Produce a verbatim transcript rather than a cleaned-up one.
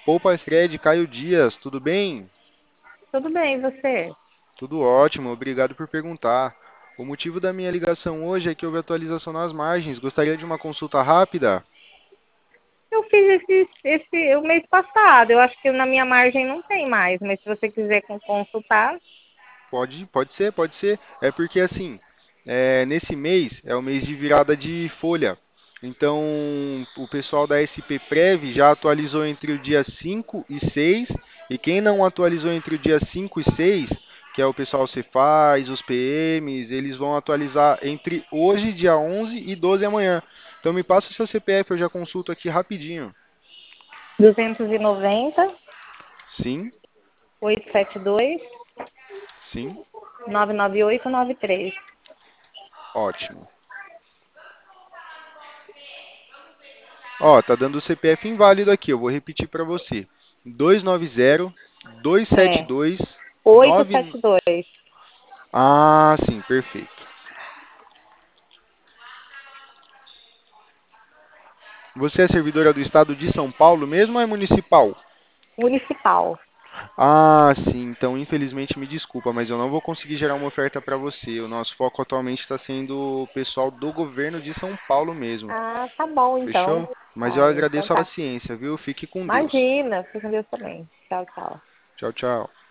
Opa, Fred, Caio Dias, tudo bem? Tudo bem, e você? Tudo ótimo, obrigado por perguntar. O motivo da minha ligação hoje é que houve atualização nas margens. Gostaria de uma consulta rápida? Eu fiz esse, esse o mês passado. Eu acho que na minha margem não tem mais, mas se você quiser con- consultar, Pode, pode ser, pode ser. É porque assim, é, nesse mês é o mês de virada de folha. Então, o pessoal da S P Prev já atualizou entre o dia cinco e seis, e quem não atualizou entre o dia cinco e seis, que é o pessoal Cefaz, os P Ms, eles vão atualizar entre hoje, dia onze, e doze amanhã. Então, me passa o seu C P F, eu já consulto aqui rapidinho. duzentos e noventa, Sim, oitocentos e setenta e dois, sim, novecentos e noventa e oito noventa e três. ótimo. Ó, tá dando o C P F inválido aqui, eu vou repetir para você. dois nove zero, dois sete É, dois, nove. oitocentos e setenta e dois. Ah, sim, perfeito. Você é servidora do estado de São Paulo mesmo ou é municipal? Municipal. Ah, sim, então infelizmente me desculpa, mas eu não vou conseguir gerar uma oferta para você. O nosso foco atualmente está sendo o pessoal do governo de São Paulo mesmo. Ah, tá bom então. Fechou? Mas eu Ah, então agradeço a tá. paciência, viu? Fique com Deus. Imagina, fica com Deus também. Tchau, tchau. Tchau, tchau.